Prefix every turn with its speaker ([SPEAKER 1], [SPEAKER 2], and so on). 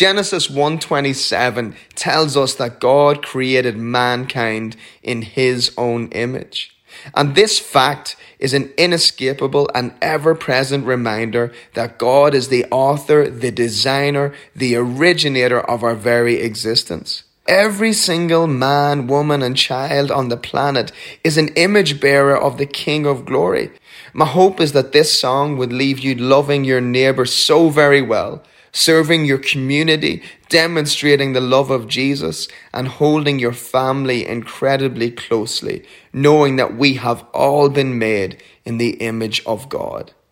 [SPEAKER 1] Genesis 1:27 tells us that God created mankind in his own image. And this fact is an inescapable and ever-present reminder that God is the author, the designer, the originator of our very existence. Every single man, woman, and child on the planet is an image bearer of the King of Glory. My hope is that this song would leave you loving your neighbor so very well, serving your community, demonstrating the love of Jesus, and holding your family incredibly closely, knowing that we have all been made in the image of God.